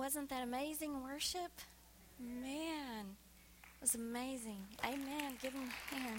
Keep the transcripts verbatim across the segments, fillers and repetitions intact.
Wasn't that amazing worship? Man, it was amazing. Amen. Give him a hand.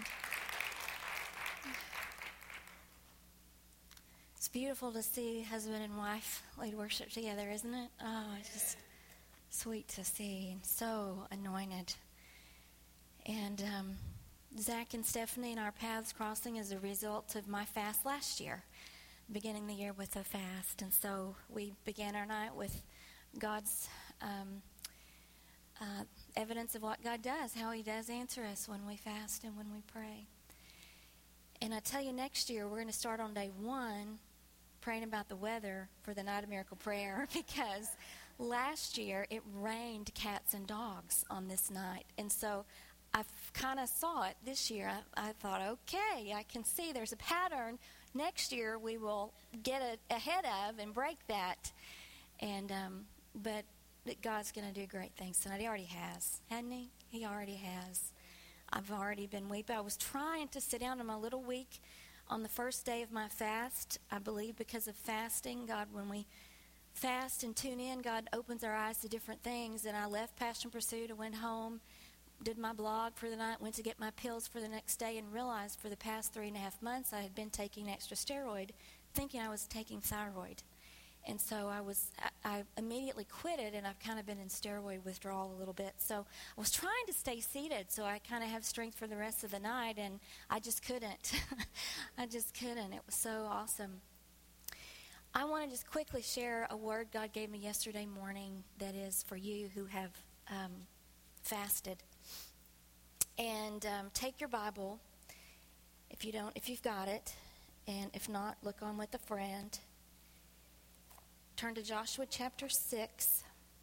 It's beautiful to see husband and wife lead worship together, isn't it? Oh, it's just sweet to see and so anointed. And um, Zach and Stephanie and our paths crossing is a result of my fast last year, beginning the year with a fast. And so we began our night with God's um, uh, evidence of what God does, how he does answer us when we fast and when we pray. And I tell you, next year we're going to start on day one praying about the weather for the Night of Miracle Prayer, because last year it rained cats and dogs on this night. And so I kind of saw it this year. I, I thought, okay, I can see there's a pattern. Next year we will get a, ahead of and break that. And um, but God's going to do great things tonight. He already has, hasn't he? He already has. I've already been weeping. I was trying to sit down in my little week on the first day of my fast. I believe because of fasting, God, when we fast and tune in, God opens our eyes to different things. And I left Passion Pursuit. I went home, did my blog for the night, went to get my pills for the next day, and realized for the past three and a half months I had been taking extra steroid, thinking I was taking thyroid. And so I was, I, I immediately quit it, and I've kind of been in steroid withdrawal a little bit. So I was trying to stay seated so I kind of have strength for the rest of the night, and I just couldn't. I just couldn't. It was so awesome. I want to just quickly share a word God gave me yesterday morning that is for you who have um, fasted. And um, take your Bible, if you don't, if you've got it, and if not, look on with a friend. Turn to Joshua chapter six.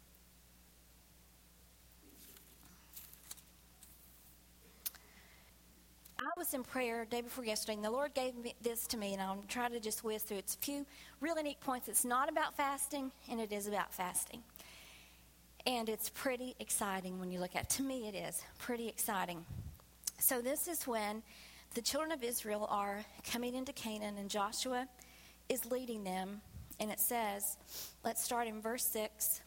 I was in prayer day before yesterday, and the Lord gave me this to me, and I'll try to just whiz through. It's a few really neat points. It's not about fasting, and it is about fasting. And it's pretty exciting when you look at it. To me, it is pretty exciting. So this is when the children of Israel are coming into Canaan, and Joshua is leading them. And it says, let's start in verse six.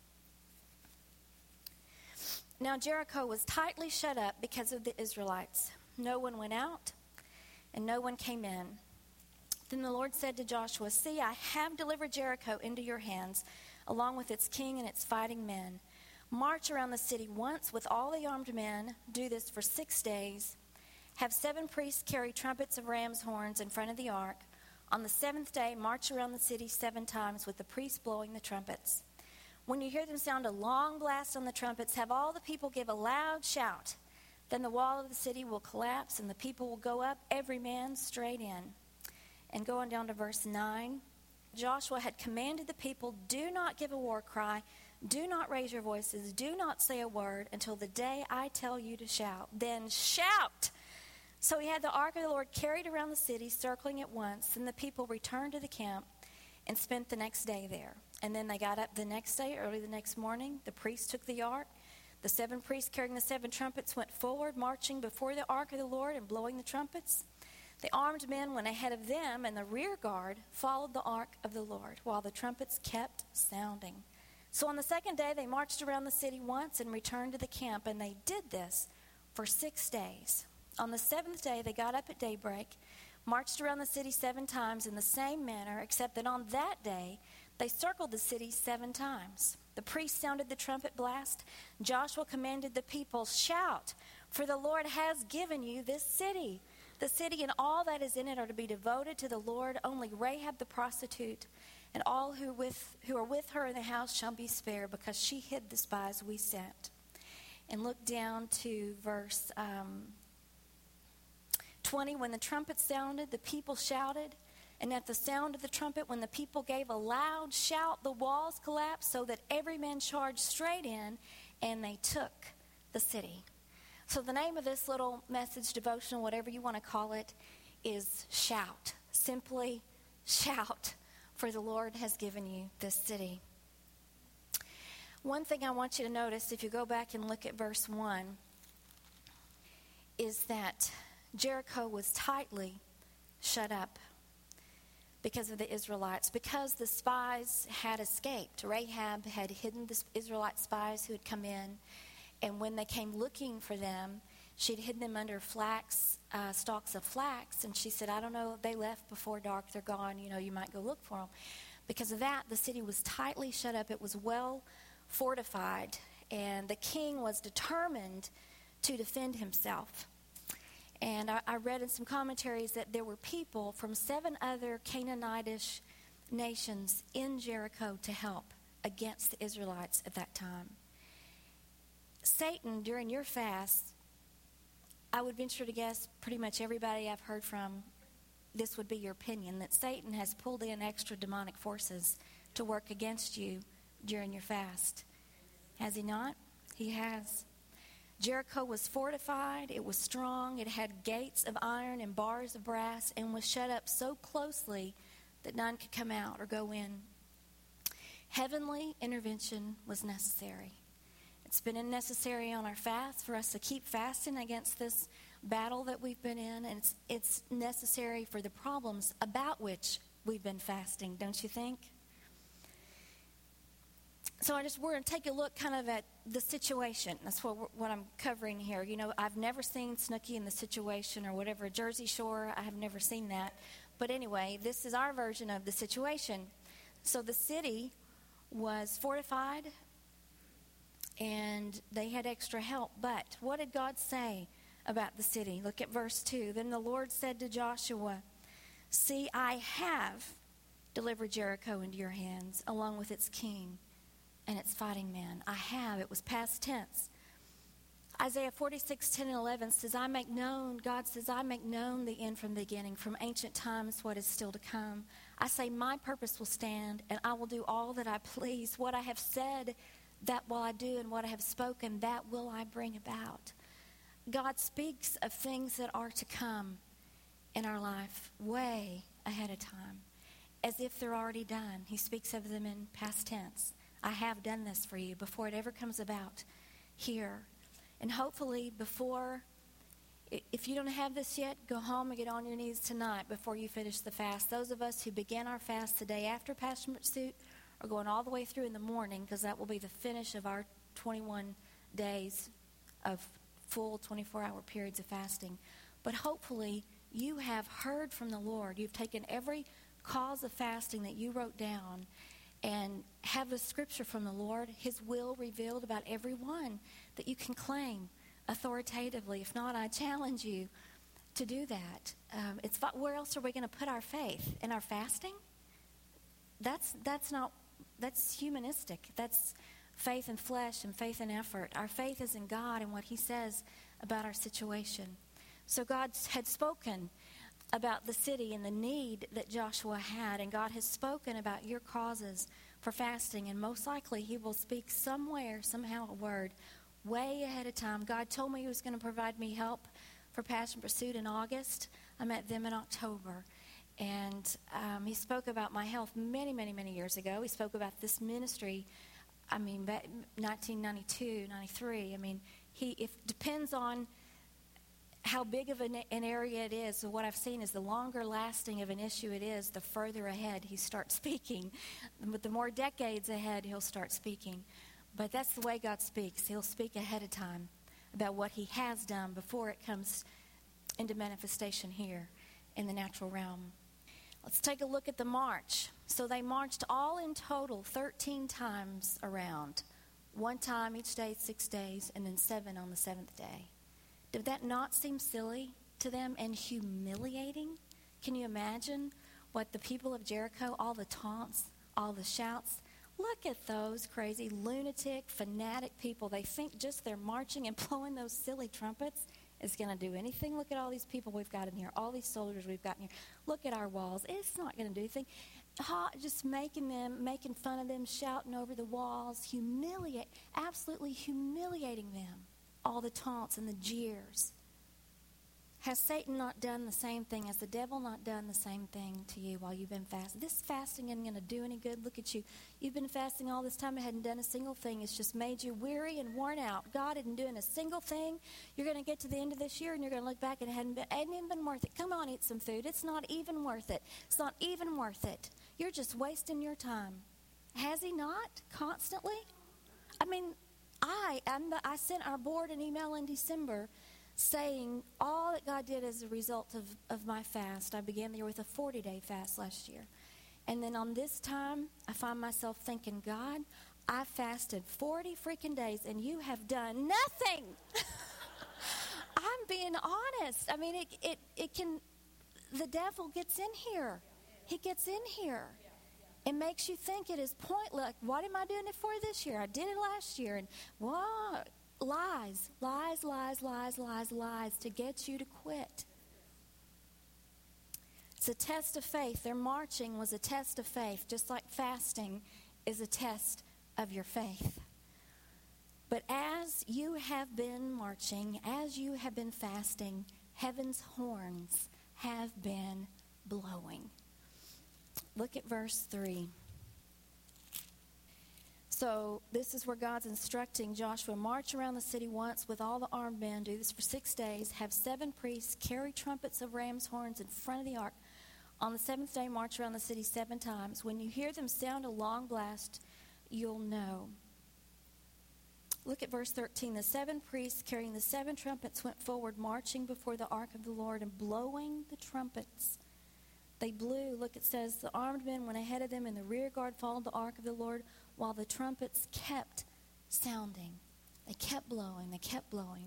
Now Jericho was tightly shut up because of the Israelites. No one went out, and no one came in. Then the Lord said to Joshua, see, I have delivered Jericho into your hands, along with its king and its fighting men. March around the city once with all the armed men. Do this for six days. Have seven priests carry trumpets of ram's horns in front of the ark. On the seventh day, march around the city seven times with the priests blowing the trumpets. When you hear them sound a long blast on the trumpets, have all the people give a loud shout. Then the wall of the city will collapse, and the people will go up, every man straight in. And going down to verse nine, Joshua had commanded the people, do not give a war cry, do not raise your voices, do not say a word until the day I tell you to shout. Then shout! So he had the ark of the Lord carried around the city, circling it once. And the people returned to the camp and spent the next day there. And then they got up the next day, early the next morning. The priests took the ark. The seven priests carrying the seven trumpets went forward, marching before the ark of the Lord and blowing the trumpets. The armed men went ahead of them, and the rear guard followed the ark of the Lord, while the trumpets kept sounding. So on the second day they marched around the city once and returned to the camp, and they did this for six days. On the seventh day, they got up at daybreak, marched around the city seven times in the same manner, except that on that day, they circled the city seven times. The priest sounded the trumpet blast. Joshua commanded the people, shout, for the Lord has given you this city. The city and all that is in it are to be devoted to the Lord. Only Rahab the prostitute and all who, with, who are with her in the house shall be spared, because she hid the spies we sent. And look down to verse Um, twenty, when the trumpet sounded, the people shouted. And at the sound of the trumpet, when the people gave a loud shout, the walls collapsed so that every man charged straight in, and they took the city. So the name of this little message devotional, whatever you want to call it, is shout. Simply shout, for the Lord has given you this city. One thing I want you to notice, if you go back and look at verse one, is that Jericho was tightly shut up. because of the Israelites, because the spies had escaped. Rahab had hidden the Israelite spies who had come in, and when they came looking for them, she'd hidden them under flax, uh, stalks of flax, and she said, I don't know, they left before dark, they're gone, you know, you might go look for them. Because of that, the city was tightly shut up. It was well fortified, and the king was determined to defend himself. And I, I read in some commentaries that there were people from seven other Canaanitish nations in Jericho to help against the Israelites at that time. Satan, during your fast, I would venture to guess pretty much everybody I've heard from, this would be your opinion, that Satan has pulled in extra demonic forces to work against you during your fast. Has he not? He has. Jericho was fortified, it was strong, it had gates of iron and bars of brass, and was shut up so closely that none could come out or go in. Heavenly intervention was necessary. It's been necessary on our fast for us to keep fasting against this battle that we've been in, and it's, it's necessary for the problems about which we've been fasting, don't you think? So I just we're going to take a look kind of at the situation. That's what what I'm covering here. You know, I've never seen Snooki in the situation or whatever, Jersey Shore. I have never seen that. But anyway, this is our version of the situation. So the city was fortified, and they had extra help. But what did God say about the city? Look at verse two. Then the Lord said to Joshua, see, I have delivered Jericho into your hands, along with its king and its fighting men. I have. It was past tense. Isaiah forty-six, ten and eleven says, I make known, God says, I make known the end from the beginning, from ancient times what is still to come. I say my purpose will stand, and I will do all that I please. What I have said, that will I do, and what I have spoken, that will I bring about. God speaks of things that are to come in our life way ahead of time, as if they're already done. He speaks of them in past tense. I have done this for you before it ever comes about here. And hopefully before, if you don't have this yet, go home and get on your knees tonight before you finish the fast. Those of us who began our fast the day after Passion Pursuit are going all the way through in the morning, because that will be the finish of our twenty-one days of full twenty-four hour periods of fasting. But hopefully you have heard from the Lord. You've taken every cause of fasting that you wrote down and have the scripture from the Lord, his will revealed about every one that you can claim authoritatively. If not, I challenge you to do that. Um, it's where else are we going to put our faith? In our fasting? That's that's not that's humanistic. That's faith in flesh and faith in effort. Our faith is in God and what he says about our situation. So God had spoken about the city and the need that Joshua had, and God has spoken about your causes for fasting, and most likely he will speak somewhere, somehow, a word way ahead of time. God told me he was going to provide me help for Passion Pursuit in August. I met them in October, and um, he spoke about my health many, many, many years ago. He spoke about this ministry, I mean, back nineteen ninety-two, ninety-three. I mean, he it depends on how big of an, an area it is. So what I've seen is the longer lasting of an issue it is, the further ahead he starts speaking. But the more decades ahead he'll start speaking. But that's the way God speaks. He'll speak ahead of time about what he has done before it comes into manifestation here in the natural realm. Let's take a look at the march. So they marched all in total thirteen times around. One time each day, six days, and then seven on the seventh day. Did that not seem silly to them and humiliating? Can you imagine what the people of Jericho, all the taunts, all the shouts? Look at those crazy, lunatic, fanatic people. They think just their marching and blowing those silly trumpets is going to do anything. Look at all these people we've got in here, all these soldiers we've got in here. Look at our walls. It's not going to do anything. Just making them, making fun of them, shouting over the walls, humiliate, absolutely humiliating them. All the taunts and the jeers. Has Satan not done the same thing? Has the devil not done the same thing to you while you've been fasting? This fasting isn't going to do any good. Look at you. You've been fasting all this time and hadn't done a single thing. It's just made you weary and worn out. God isn't doing a single thing. You're going to get to the end of this year and you're going to look back and it hadn't been, hadn't even been worth it. Come on, eat some food. It's not even worth it. It's not even worth it. You're just wasting your time. Has he not? Constantly? I mean, I, I'm the, I sent our board an email in December saying all that God did as a result of, of my fast. I began the year with a forty-day fast last year. And then on this time, I find myself thinking, God, I fasted forty freaking days and you have done nothing. I'm being honest. I mean, it, it, it can, the devil gets in here. He gets in here. It makes you think it is pointless. What am I doing it for this year? I did it last year. And what? Lies, lies, lies, lies, lies, lies to get you to quit. It's a test of faith. Their marching was a test of faith, just like fasting is a test of your faith. But as you have been marching, as you have been fasting, heaven's horns have been blowing. Look at verse three. So this is where God's instructing Joshua, march around the city once with all the armed men. Do this for six days. Have seven priests carry trumpets of ram's horns in front of the ark. On the seventh day, march around the city seven times. When you hear them sound a long blast, you'll know. Look at verse thirteen. The seven priests carrying the seven trumpets went forward, marching before the ark of the Lord and blowing the trumpets. They blew, look, it says, the armed men went ahead of them, and the rear guard followed the ark of the Lord, while the trumpets kept sounding. They kept blowing, they kept blowing.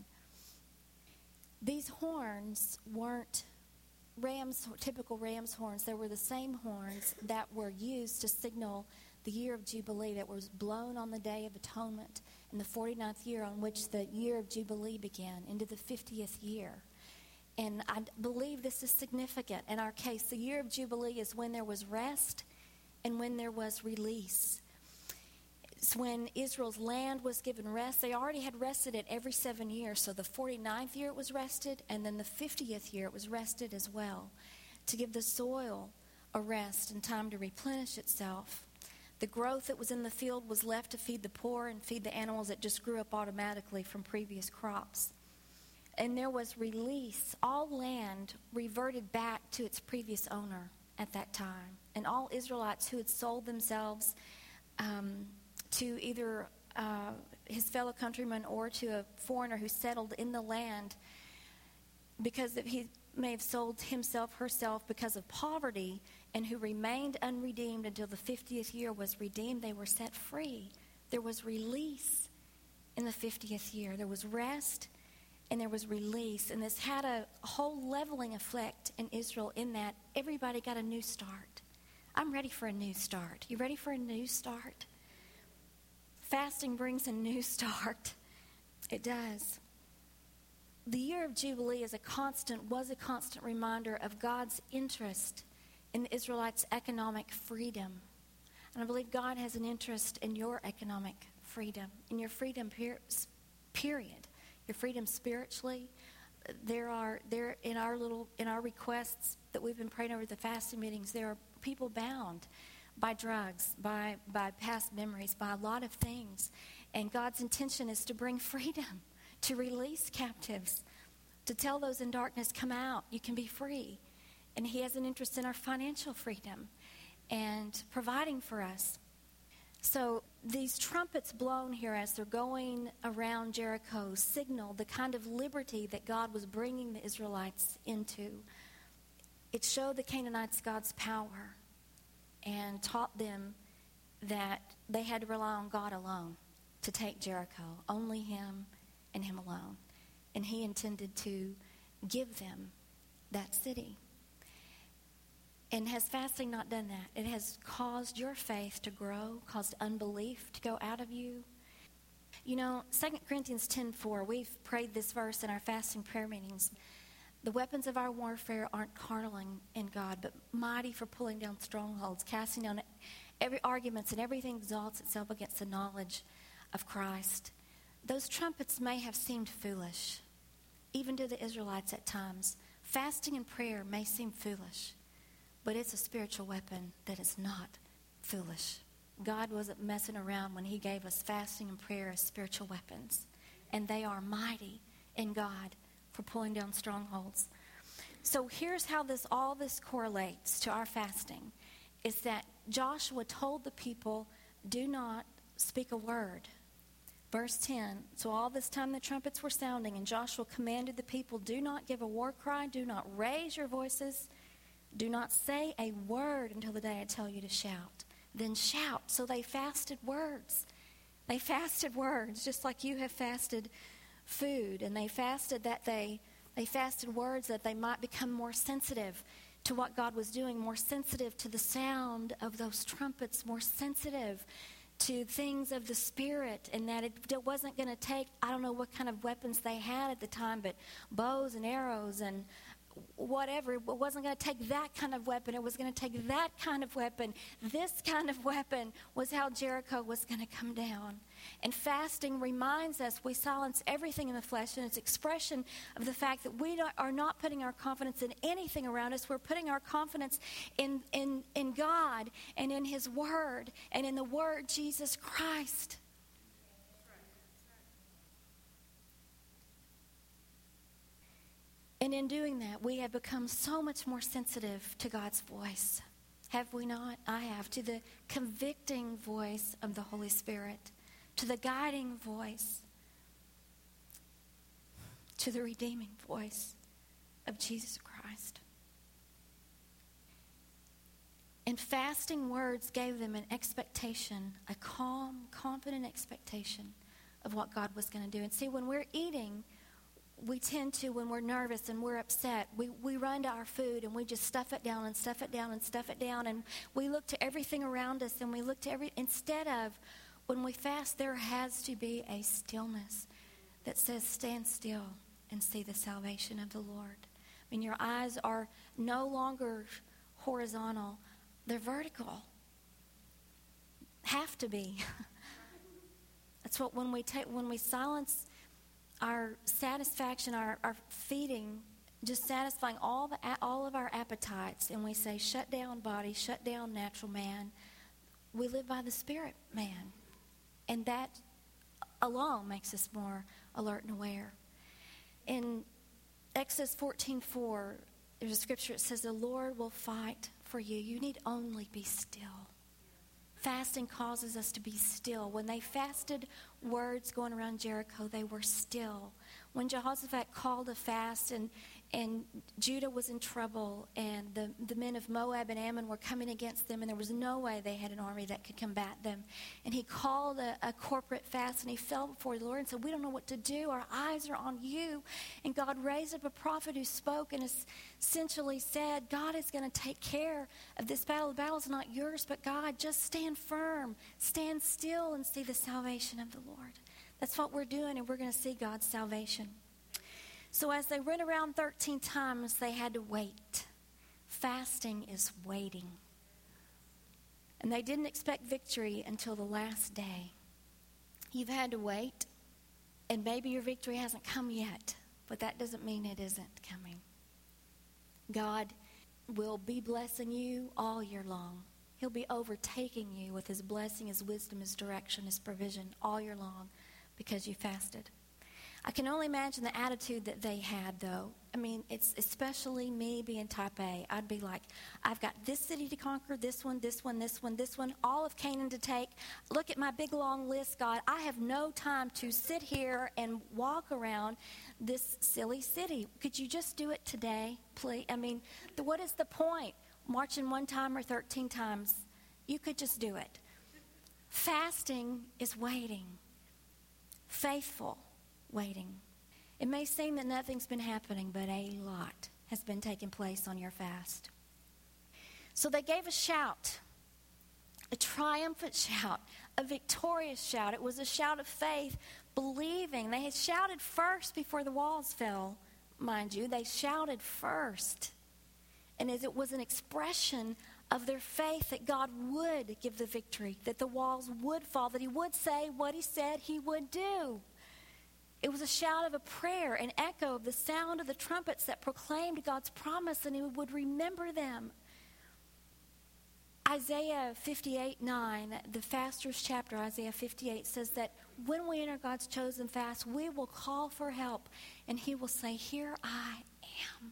These horns weren't ram's, typical ram's horns. They were the same horns that were used to signal the year of Jubilee that was blown on the Day of Atonement in the forty-ninth year, on which the year of Jubilee began, into the fiftieth year. And I believe this is significant. In our case, the year of Jubilee is when there was rest and when there was release. It's when Israel's land was given rest. They already had rested it every seven years. So the forty-ninth year it was rested, and then the fiftieth year it was rested as well, to give the soil a rest and time to replenish itself. The growth that was in the field was left to feed the poor and feed the animals that just grew up automatically from previous crops. And there was release. All land reverted back to its previous owner at that time. And all Israelites who had sold themselves um, to either uh, his fellow countrymen or to a foreigner who settled in the land, because he may have sold himself, herself, because of poverty, and who remained unredeemed until the fiftieth year was redeemed, they were set free. There was release in the fiftieth year. There was rest and there was release. And this had a whole leveling effect in Israel, in that everybody got a new start. I'm ready for a new start. You ready for a new start? Fasting brings a new start. It does. The year of Jubilee is a constant, was a constant reminder of God's interest in the Israelites' economic freedom. And I believe God has an interest in your economic freedom, in your freedom per- period, your freedom spiritually. There are, there in our little, in our requests that we've been praying over the fasting meetings, there are people bound by drugs, by, by past memories, by a lot of things. And God's intention is to bring freedom, to release captives, to tell those in darkness, come out, you can be free. And he has an interest in our financial freedom and providing for us. So these trumpets blown here as they're going around Jericho signal the kind of liberty that God was bringing the Israelites into. It showed the Canaanites God's power and taught them that they had to rely on God alone to take Jericho, only him and him alone. And he intended to give them that city. And has fasting not done that? It has caused your faith to grow, caused unbelief to go out of you. You know, Second Corinthians ten four, we've prayed this verse in our fasting prayer meetings. The weapons of our warfare aren't carnal in, in God, but mighty for pulling down strongholds, casting down every arguments and everything exalts itself against the knowledge of Christ. Those trumpets may have seemed foolish, even to the Israelites at times, Fasting and prayer may seem foolish, but it's a spiritual weapon that is not foolish. God wasn't messing around when he gave us fasting and prayer as spiritual weapons. And they are mighty in God for pulling down strongholds. So here's how this all this correlates to our fasting, is that Joshua told the people, do not speak a word. Verse ten, so all this time the trumpets were sounding, and Joshua commanded the people, do not give a war cry, do not raise your voices, do not say a word until the day I tell you to shout. Then shout. So they fasted words. They fasted words, just like you have fasted food. And they fasted that they, they fasted words that they might become more sensitive to what God was doing, more sensitive to the sound of those trumpets, more sensitive to things of the Spirit, and that it, it wasn't going to take, I don't know what kind of weapons they had at the time, but bows and arrows and whatever. It wasn't going to take that kind of weapon. It was going to take that kind of weapon. This kind of weapon was how Jericho was going to come down. And fasting reminds us we silence everything in the flesh, and it's expression of the fact that we are not putting our confidence in anything around us. We're putting our confidence in, in, in God and in His Word and in the Word Jesus Christ. And in doing that, we have become so much more sensitive to God's voice. Have we not? I have. To the convicting voice of the Holy Spirit. To the guiding voice. To the redeeming voice of Jesus Christ. And fasting words gave them an expectation, a calm, confident expectation of what God was going to do. And see, when we're eating, we tend to, when we're nervous and we're upset, we, we run to our food and we just stuff it down and stuff it down and stuff it down. And we look to everything around us and we look to every, instead of, when we fast, there has to be a stillness that says, stand still and see the salvation of the Lord. I mean, your eyes are no longer horizontal, they're vertical. Have to be. That's what, when we take, when we silence our satisfaction, our, our feeding, just satisfying all the all of our appetites, and we say, shut down body, shut down natural man. We live by the Spirit man. And that alone makes us more alert and aware. In Exodus fourteen four, there's a scripture that says, the Lord will fight for you. You need only be still. Fasting causes us to be still. When they fasted words going around Jericho, they were still. When Jehoshaphat called a fast and, and Judah was in trouble and the, the men of Moab and Ammon were coming against them and there was no way they had an army that could combat them. And he called a, a corporate fast and he fell before the Lord and said, we don't know what to do. Our eyes are on you. And God raised up a prophet who spoke and essentially said, God is going to take care of this battle. The battle is not yours, but God, just stand firm. Stand still and see the salvation of the Lord. That's what we're doing, and we're going to see God's salvation. So as they went around thirteen times, they had to wait. Fasting is waiting. And they didn't expect victory until the last day. You've had to wait, and maybe your victory hasn't come yet, but that doesn't mean it isn't coming. God will be blessing you all year long. He'll be overtaking you with His blessing, His wisdom, His direction, His provision all year long because you fasted. I can only imagine the attitude that they had, though. I mean, it's especially me being type A. I'd be like, I've got this city to conquer, this one, this one, this one, this one, all of Canaan to take. Look at my big, long list, God. I have no time to sit here and walk around this silly city. Could you just do it today, please? I mean, the, what is the point? Marching one time or thirteen times. You could just do it. Fasting is waiting. Faithful waiting. It may seem that nothing's been happening, but a lot has been taking place on your fast. So they gave a shout, a triumphant shout, a victorious shout. It was a shout of faith, believing. They had shouted first before the walls fell, mind you. They shouted first. And as it was an expression of their faith that God would give the victory, that the walls would fall, that He would say what He said He would do. It was a shout of a prayer, an echo of the sound of the trumpets that proclaimed God's promise, and he would remember them. Isaiah fifty-eight nine, the faster's chapter, Isaiah fifty-eight, says that when we enter God's chosen fast, we will call for help, and he will say, "Here I am."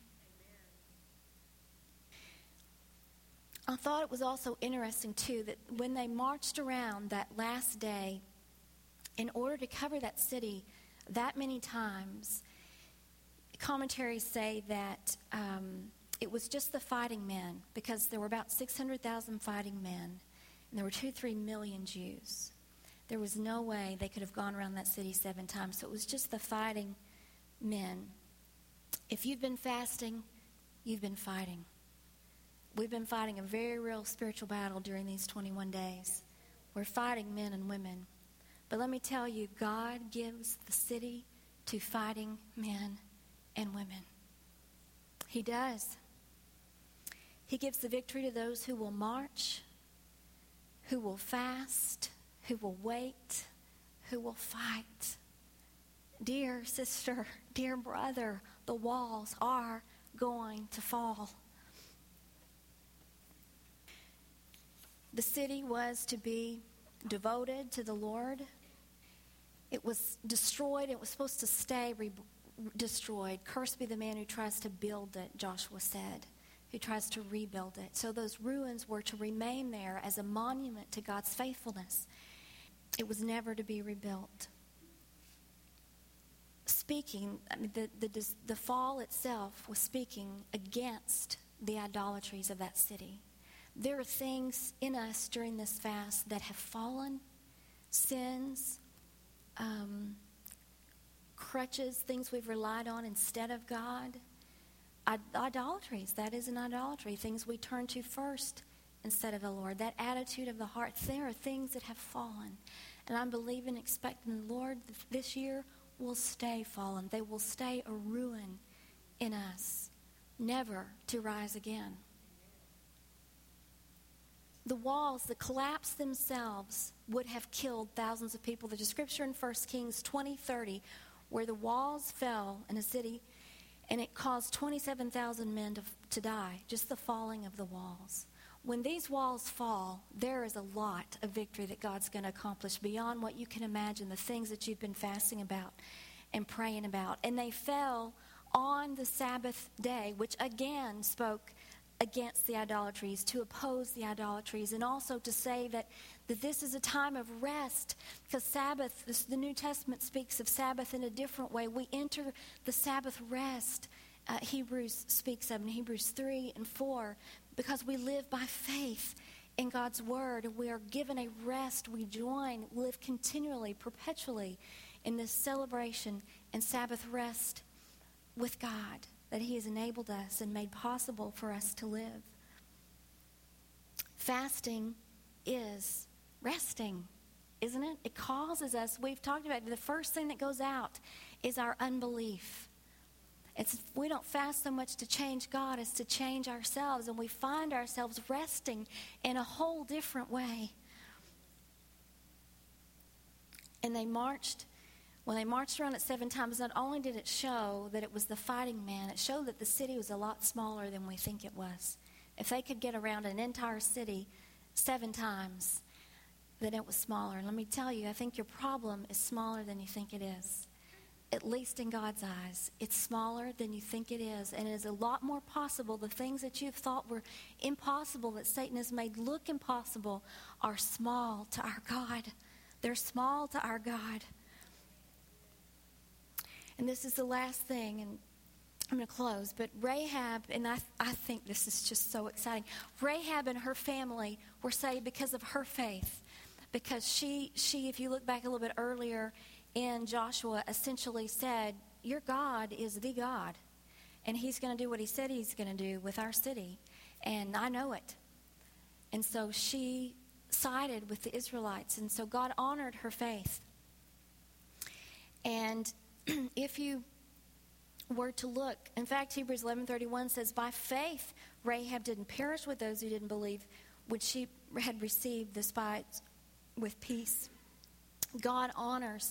I thought it was also interesting, too, that when they marched around that last day, in order to cover that city that many times, commentaries say that um, it was just the fighting men, because there were about six hundred thousand fighting men, and there were two, three million Jews. There was no way they could have gone around that city seven times, so it was just the fighting men. If you've been fasting, you've been fighting. We've been fighting a very real spiritual battle during these twenty-one days. We're fighting men and women. But let me tell you, God gives the city to fighting men and women. He does. He gives the victory to those who will march, who will fast, who will wait, who will fight. Dear sister, dear brother, the walls are going to fall. The city was to be devoted to the Lord. It was destroyed. It was supposed to stay re- destroyed. Cursed be the man who tries to build it, Joshua said, who tries to rebuild it. So those ruins were to remain there as a monument to God's faithfulness. It was never to be rebuilt. Speaking, I mean, the, the, the fall itself was speaking against the idolatries of that city. There are things in us during this fast that have fallen, sins, um, crutches, things we've relied on instead of God. I- idolatries, that is an idolatry, things we turn to first instead of the Lord. That attitude of the heart, there are things that have fallen. And I'm believing, expecting the Lord this year will stay fallen. They will stay a ruin in us, never to rise again. The walls, the collapse themselves would have killed thousands of people. There's a scripture in First Kings twenty thirty where the walls fell in a city and it caused twenty-seven thousand men to, to die, just the falling of the walls. When these walls fall, there is a lot of victory that God's going to accomplish beyond what you can imagine, the things that you've been fasting about and praying about. And they fell on the Sabbath day, which again spoke against the idolatries, to oppose the idolatries, and also to say that, that this is a time of rest, because Sabbath, this, the New Testament speaks of Sabbath in a different way. We enter the Sabbath rest, uh, Hebrews speaks of in Hebrews three and four, because we live by faith in God's word. We are given a rest. We join, live continually, perpetually in this celebration and Sabbath rest with God that he has enabled us and made possible for us to live. Fasting is resting, isn't it? It causes us, we've talked about it, the first thing that goes out is our unbelief. It's, we don't fast so much to change God as to change ourselves, and we find ourselves resting in a whole different way. And they marched, when they marched around it seven times, not only did it show that it was the fighting man, it showed that the city was a lot smaller than we think it was. If they could get around an entire city seven times, then it was smaller. And let me tell you, I think your problem is smaller than you think it is. At least in God's eyes, it's smaller than you think it is. And it is a lot more possible. The things that you've thought were impossible, that Satan has made look impossible, are small to our God. They're small to our God. And this is the last thing, and I'm going to close. But Rahab, and I, I think this is just so exciting. Rahab and her family were saved because of her faith. Because she, she, if you look back a little bit earlier in Joshua, essentially said, your God is the God. And he's going to do what he said he's going to do with our city. And I know it. And so she sided with the Israelites. And so God honored her faith. And if you were to look, in fact, Hebrews eleven thirty-one says, by faith Rahab didn't perish with those who didn't believe, when she had received the spies with peace. God honors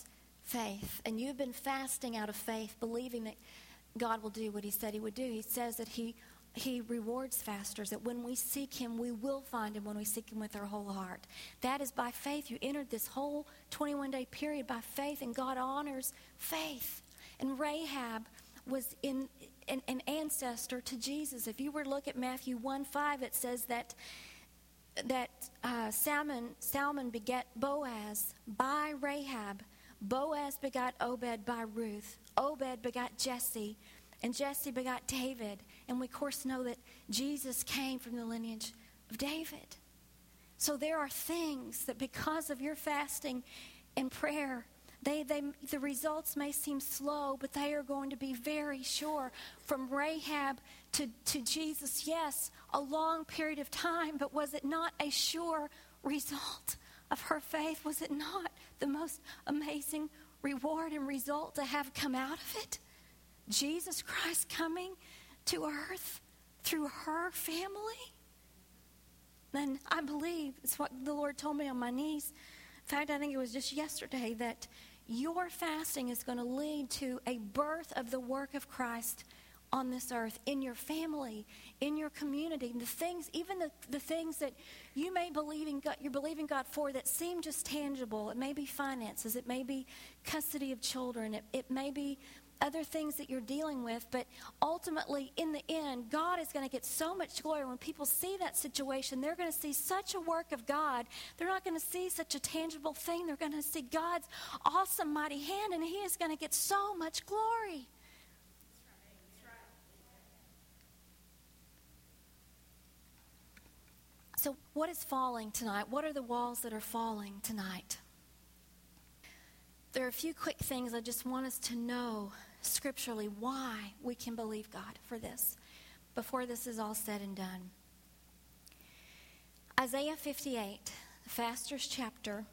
faith, and you've been fasting out of faith, believing that God will do what he said he would do. He says that he he rewards fasters, that when we seek him, we will find him when we seek him with our whole heart. That is by faith. You entered this whole twenty-one day period by faith, and God honors faith. And Rahab was in an, an ancestor to Jesus. If you were to look at Matthew one five, it says that that uh, Salmon, Salmon begat Boaz by Rahab. Boaz begot Obed by Ruth. Obed begot Jesse. And Jesse begot David. And we, of course, know that Jesus came from the lineage of David. So there are things that because of your fasting and prayer, they, they, the results may seem slow, but they are going to be very sure. From Rahab to, to Jesus, yes, a long period of time, but was it not a sure result of her faith? Was it not the most amazing reward and result to have come out of it? Jesus Christ coming to earth through her family? And I believe it's what the Lord told me on my knees. In fact, I think it was just yesterday that your fasting is going to lead to a birth of the work of Christ on this earth, in your family, in your community. The things, even the, the things that you may believe in God, you're believing God for that seem just tangible. It may be finances. It may be custody of children. It, it may be other things that you're dealing with, but ultimately, in the end, God is going to get so much glory. When people see that situation, they're going to see such a work of God. They're not going to see such a tangible thing. They're going to see God's awesome, mighty hand, and he is going to get so much glory. So what is falling tonight? What are the walls that are falling tonight? There are a few quick things I just want us to know scripturally why we can believe God for this before this is all said and done. Isaiah fifty-eight, the faster's chapter,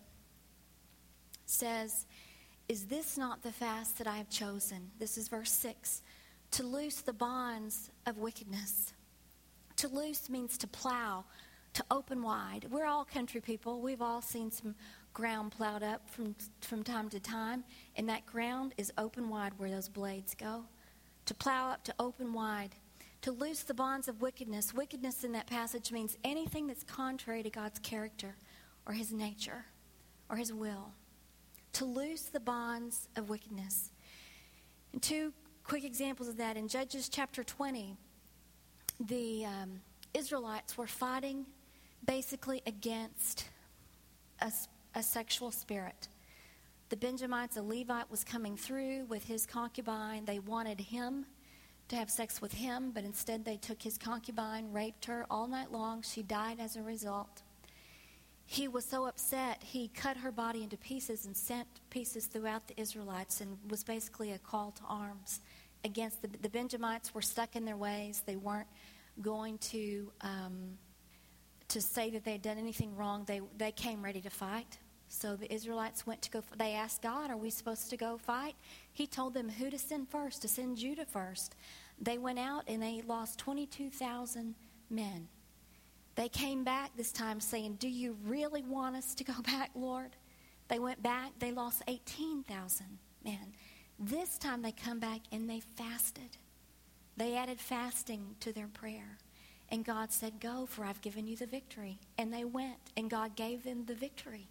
says, "Is this not the fast that I have chosen?" This is verse six. "To loose the bonds of wickedness." To loose means to plow, to open wide. We're all country people. We've all seen some ground plowed up from from time to time, and that ground is open wide where those blades go. To plow up, to open wide. To loose the bonds of wickedness. Wickedness in that passage means anything that's contrary to God's character or his nature or his will. To loose the bonds of wickedness. And two quick examples of that. In Judges chapter twenty, the um, Israelites were fighting basically against a, a sexual spirit. The Benjamites, a Levite, was coming through with his concubine. They wanted him to have sex with him, but instead they took his concubine, raped her all night long. She died as a result. He was so upset, he cut her body into pieces and sent pieces throughout the Israelites, and was basically a call to arms against the, the Benjamites. Were stuck in their ways. They weren't going to um, to say that they had done anything wrong. They they came ready to fight. So the Israelites went to go. They asked God, "Are we supposed to go fight?" He told them who to send first, to send Judah first. They went out and they lost twenty-two thousand men. They came back this time saying, "Do you really want us to go back, Lord?" They went back. They lost eighteen thousand men. This time they come back and they fasted. They added fasting to their prayer. And God said, "Go, for I've given you the victory." And they went, and God gave them the victory.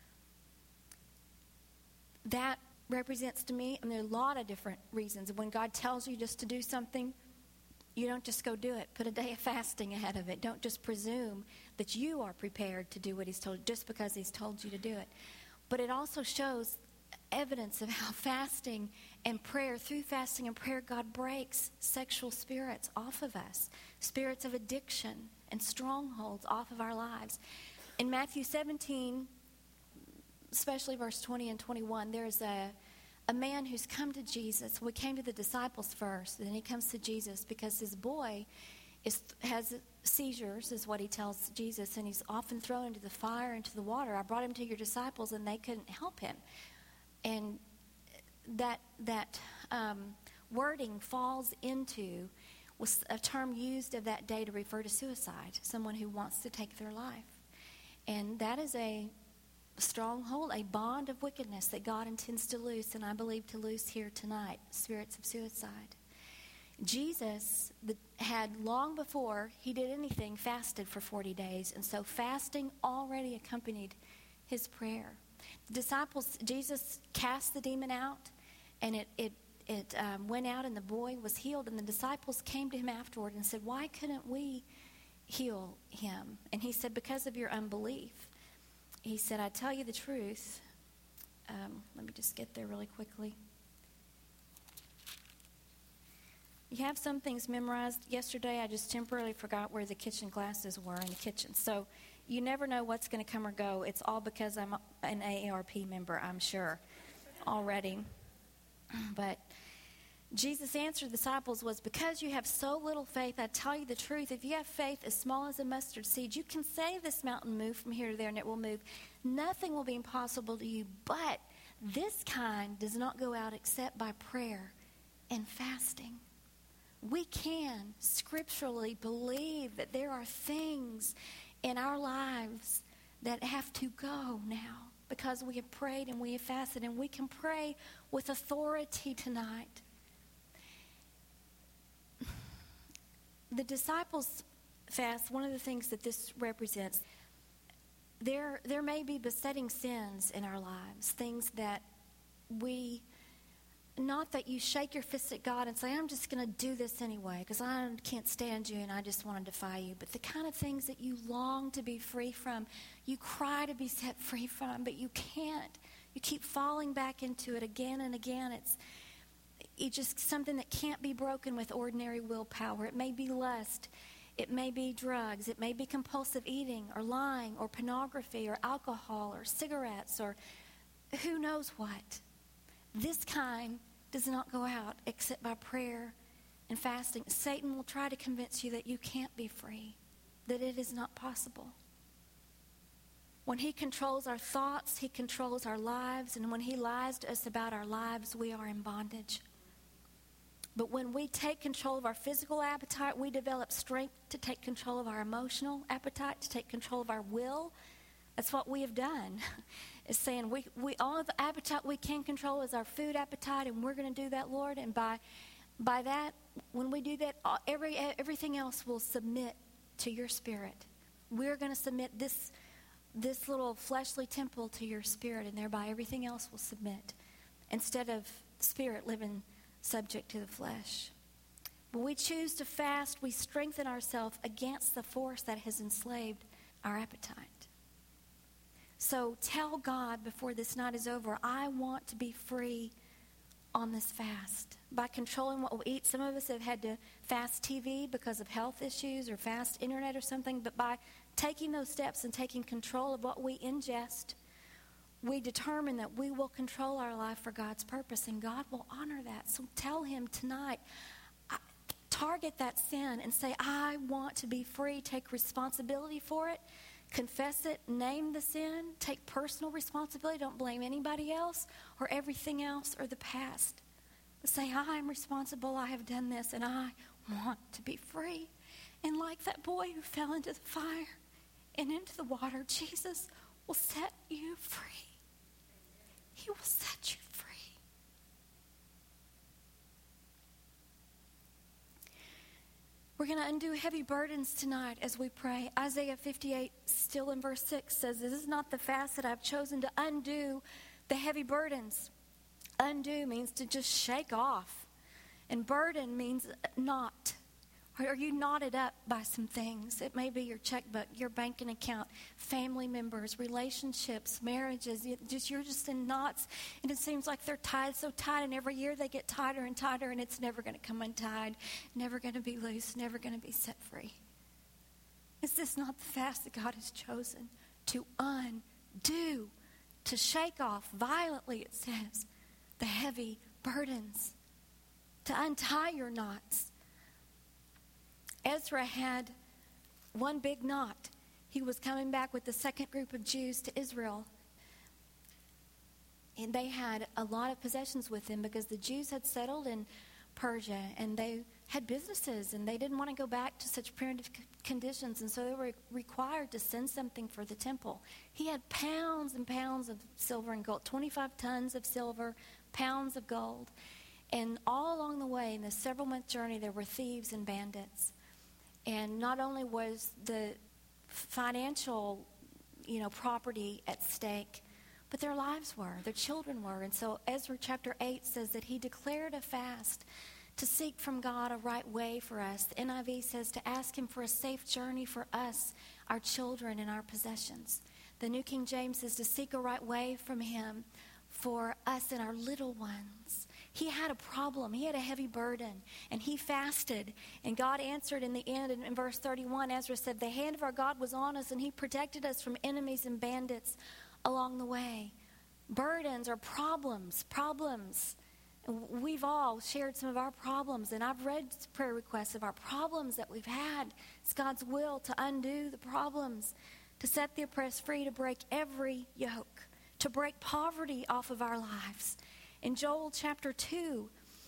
That represents to me, and there are a lot of different reasons. When God tells you just to do something, you don't just go do it. Put a day of fasting ahead of it. Don't just presume that you are prepared to do what he's told you just because he's told you to do it. But it also shows evidence of how fasting and prayer, through fasting and prayer, God breaks sexual spirits off of us, spirits of addiction and strongholds off of our lives. In Matthew seventeen, especially verse twenty and twenty-one, there's a, a man who's come to Jesus. We came to the disciples first, and then he comes to Jesus because his boy is has seizures, is what he tells Jesus, and he's often thrown into the fire, into the water. I brought him to your disciples, and they couldn't help him. And that that um, wording falls into was a term used of that day to refer to suicide, someone who wants to take their life. And that is a stronghold, a bond of wickedness that God intends to loose, and I believe to loose here tonight, spirits of suicide. Jesus the, had long before he did anything fasted for forty days, and so fasting already accompanied his prayer. The disciples, Jesus cast the demon out, and it it it um, went out, and the boy was healed. And the disciples came to him afterward and said, "Why couldn't we heal him?" And he said, "Because of your unbelief." He said, "I tell you the truth." Um, let me just get there really quickly. You have some things memorized. Yesterday, I just temporarily forgot where the kitchen glasses were in the kitchen. So you never know what's going to come or go. It's all because I'm an A A R P member, I'm sure, already. But Jesus' answer to the disciples was, "Because you have so little faith, I tell you the truth. If you have faith as small as a mustard seed, you can say this mountain, move from here to there, and it will move. Nothing will be impossible to you. But this kind does not go out except by prayer and fasting." We can scripturally believe that there are things in our lives that have to go now because we have prayed and we have fasted, and we can pray with authority tonight. The disciples' fast, one of the things that this represents, there there may be besetting sins in our lives, things that we, not that you shake your fist at God and say, "I'm just going to do this anyway because I can't stand you and I just want to defy you," but the kind of things that you long to be free from, you cry to be set free from, but you can't. You keep falling back into it again and again. It's It's just something that can't be broken with ordinary willpower. It may be lust. It may be drugs. It may be compulsive eating or lying or pornography or alcohol or cigarettes or who knows what. This kind does not go out except by prayer and fasting. Satan will try to convince you that you can't be free, that it is not possible. When he controls our thoughts, he controls our lives, and when he lies to us about our lives, we are in bondage. But when we take control of our physical appetite, we develop strength to take control of our emotional appetite, to take control of our will. That's what we have done. It's saying we, we all of the appetite we can control is our food appetite, and we're going to do that, Lord. And by by that, when we do that, every everything else will submit to your spirit. We're going to submit this this little fleshly temple to your spirit, and thereby everything else will submit, instead of spirit living subject to the flesh. When we choose to fast, we strengthen ourselves against the force that has enslaved our appetite. So tell God before this night is over, "I want to be free on this fast." By controlling what we eat, some of us have had to fast T V because of health issues or fast internet or something, but by taking those steps and taking control of what we ingest, we determine that we will control our life for God's purpose, and God will honor that. So tell him tonight, target that sin and say, "I want to be free." Take responsibility for it. Confess it. Name the sin. Take personal responsibility. Don't blame anybody else or everything else or the past. But say, "I am responsible. I have done this, and I want to be free." And like that boy who fell into the fire and into the water, Jesus will set you free. He will set you free. We're going to undo heavy burdens tonight as we pray. Isaiah fifty-eight, still in verse six, says, "This is not the fast that I've chosen to undo the heavy burdens." Undo means to just shake off. And burden means knot. Are you knotted up by some things? It may be your checkbook, your banking account, family members, relationships, marriages. You just, you're just in knots, and it seems like they're tied so tight, and every year they get tighter and tighter, and it's never going to come untied, never going to be loose, never going to be set free. Is this not the fast that God has chosen? To undo, to shake off violently, it says, the heavy burdens, to untie your knots. Ezra had one big knot. He was coming back with the second group of Jews to Israel. And they had a lot of possessions with them because the Jews had settled in Persia, and they had businesses, and they didn't want to go back to such primitive c- conditions, and so they were required to send something for the temple. He had pounds and pounds of silver and gold, twenty-five tons of silver, pounds of gold. And all along the way, in this several-month journey, there were thieves and bandits. And not only was the financial, you know, property at stake, but their lives were, their children were. And so Ezra chapter eight says that he declared a fast to seek from God a right way for us. The N I V says to ask him for a safe journey for us, our children, and our possessions. The New King James says to seek a right way from him for us and our little ones. He had a problem. He had a heavy burden, and he fasted. And God answered in the end. And in verse thirty-one, Ezra said, the hand of our God was on us, and he protected us from enemies and bandits along the way. Burdens are problems, problems. And we've all shared some of our problems, and I've read prayer requests of our problems that we've had. It's God's will to undo the problems, to set the oppressed free, to break every yoke, to break poverty off of our lives. In Joel chapter two,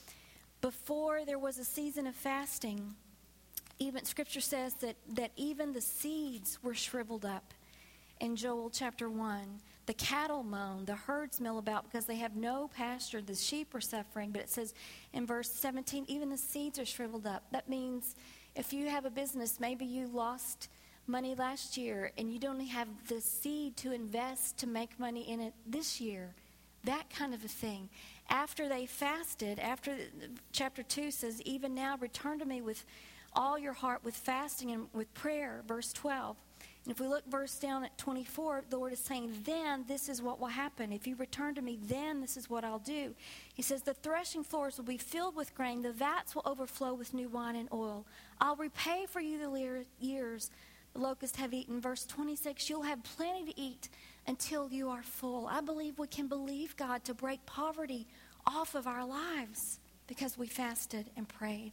before there was a season of fasting, even Scripture says that, that even the seeds were shriveled up. In Joel chapter one, the cattle moan, the herds mill about because they have no pasture. The sheep are suffering. But it says in verse seventeen, even the seeds are shriveled up. That means if you have a business, maybe you lost money last year and you don't have the seed to invest to make money in it this year. That kind of a thing. After they fasted, after chapter two says, even now return to me with all your heart, with fasting and with prayer, verse twelve. And if we look verse down at twenty-four, the Lord is saying, then this is what will happen. If you return to me, then this is what I'll do. He says, the threshing floors will be filled with grain. The vats will overflow with new wine and oil. I'll repay for you the years the locusts have eaten. Verse twenty-six, you'll have plenty to eat until you are full. I believe we can believe God to break poverty off of our lives because we fasted and prayed.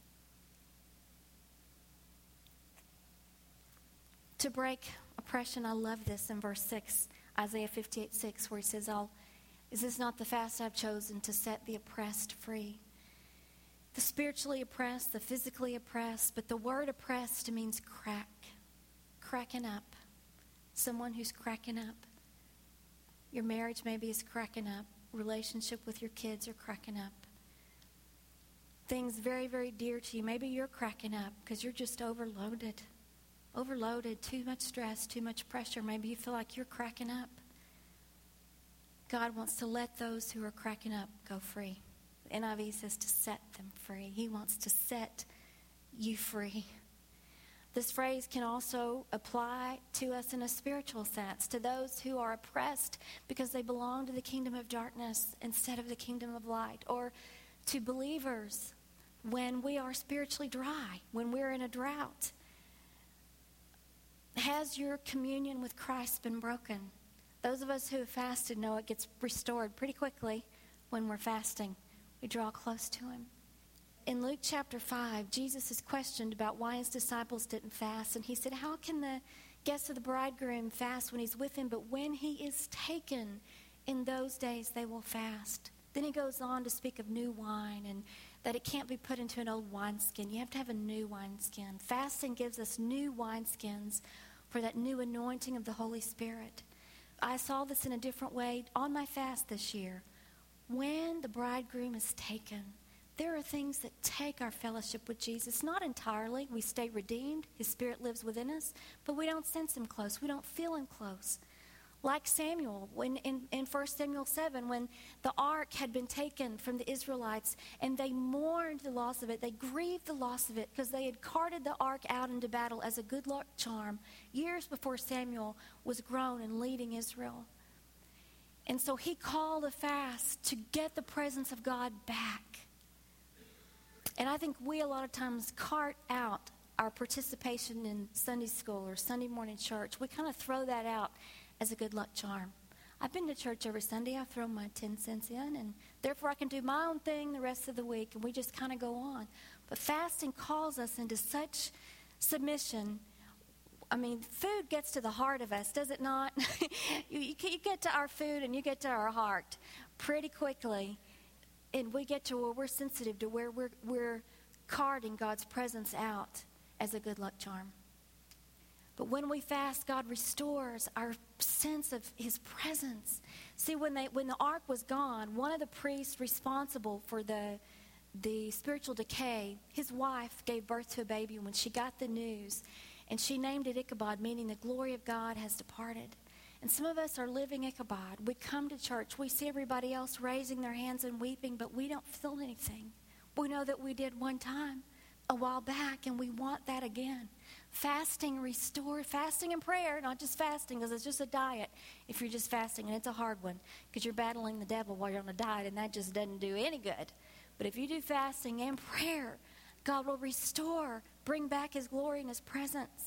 To break oppression, I love this in verse six, Isaiah fifty-eight six, where he says, "I'll, is this not the fast I've chosen to set the oppressed free?" The spiritually oppressed, the physically oppressed, but the word oppressed means crack, cracking up. Someone who's cracking up. Your marriage maybe is cracking up. Relationship with your kids are cracking up. Things very, very dear to you. Maybe you're cracking up because you're just overloaded. Overloaded, too much stress, too much pressure. Maybe you feel like you're cracking up. God wants to let those who are cracking up go free. The N I V says to set them free. He wants to set you free. This phrase can also apply to us in a spiritual sense, to those who are oppressed because they belong to the kingdom of darkness instead of the kingdom of light, or to believers when we are spiritually dry, when we're in a drought. Has your communion with Christ been broken? Those of us who have fasted know it gets restored pretty quickly when we're fasting. We draw close to him. In Luke chapter five, Jesus is questioned about why his disciples didn't fast. And he said, how can the guests of the bridegroom fast when he's with him? But when he is taken, in those days they will fast. Then he goes on to speak of new wine and that it can't be put into an old wineskin. You have to have a new wineskin. Fasting gives us new wineskins for that new anointing of the Holy Spirit. I saw this in a different way on my fast this year. When the bridegroom is taken, there are things that take our fellowship with Jesus. Not entirely. We stay redeemed. His Spirit lives within us. But we don't sense him close. We don't feel him close. Like Samuel, when in, in First Samuel seven, when the ark had been taken from the Israelites and they mourned the loss of it. They grieved the loss of it because they had carted the ark out into battle as a good luck charm years before Samuel was grown and leading Israel. And so he called a fast to get the presence of God back. And I think we a lot of times cart out our participation in Sunday school or Sunday morning church. We kind of throw that out as a good luck charm. I've been to church every Sunday. I throw my ten cents in, and therefore I can do my own thing the rest of the week, and we just kind of go on. But fasting calls us into such submission. I mean, food gets to the heart of us, does it not? you, you get to our food and you get to our heart pretty quickly. And we get to where we're sensitive to where we're, we're carting God's presence out as a good luck charm. But when we fast, God restores our sense of his presence. See, when they when the ark was gone, one of the priests responsible for the the spiritual decay, his wife gave birth to a baby. When she got the news, and she named it Ichabod, meaning the glory of God has departed. And some of us are living Ichabod. We come to church, we see everybody else raising their hands and weeping, but we don't feel anything. We know that we did one time a while back, and we want that again. Fasting restore, fasting and prayer, not just fasting because it's just a diet. If you're just fasting, and it's a hard one because you're battling the devil while you're on a diet, and that just doesn't do any good. But if you do fasting and prayer, God will restore, bring back his glory and his presence.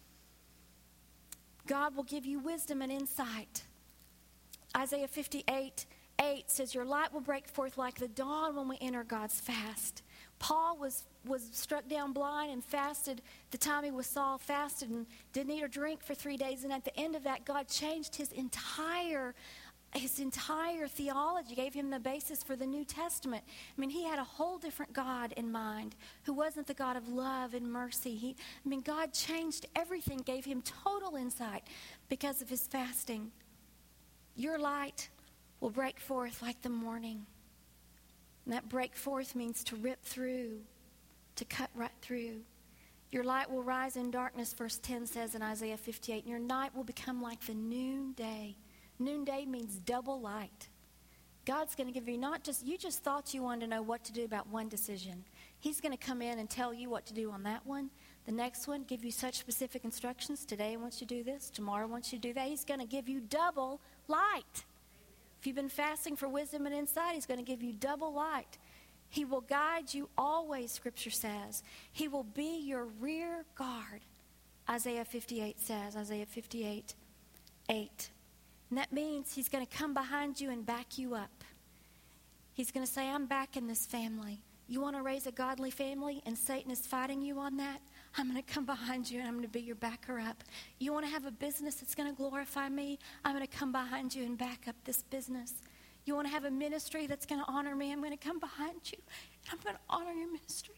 God will give you wisdom and insight. Isaiah fifty-eight eight says, your light will break forth like the dawn when we enter God's fast. Paul was, was struck down blind and fasted the time he was Saul, fasted and didn't eat or drink for three days. And at the end of that, God changed his entire his entire theology, gave him the basis for the New Testament. I mean, he had a whole different God in mind who wasn't the God of love and mercy. He, I mean, God changed everything, gave him total insight because of his fasting. Your light will break forth like the morning. And that break forth means to rip through, to cut right through. Your light will rise in darkness, verse ten says in Isaiah fifty-eight, and your night will become like the noonday. Noonday means double light. God's going to give you not just, you just thought you wanted to know what to do about one decision. He's going to come in and tell you what to do on that one. The next one, give you such specific instructions. Today I want you to do this. Tomorrow I want you to do that. He's going to give you double light. If you've been fasting for wisdom and insight, he's going to give you double light. He will guide you always, Scripture says. He will be your rear guard, Isaiah fifty-eight says, Isaiah fifty-eight eight. And that means he's going to come behind you and back you up. He's going to say, I'm back in this family. You want to raise a godly family and Satan is fighting you on that? I'm going to come behind you and I'm going to be your backer up. You want to have a business that's going to glorify me? I'm going to come behind you and back up this business. You want to have a ministry that's going to honor me? I'm going to come behind you and I'm going to honor your ministry.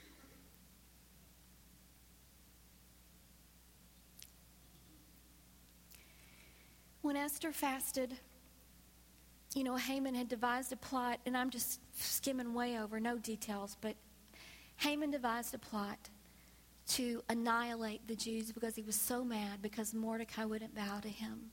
When Esther fasted, you know, Haman had devised a plot, and I'm just skimming way over, no details, but Haman devised a plot to annihilate the Jews because he was so mad because Mordecai wouldn't bow to him.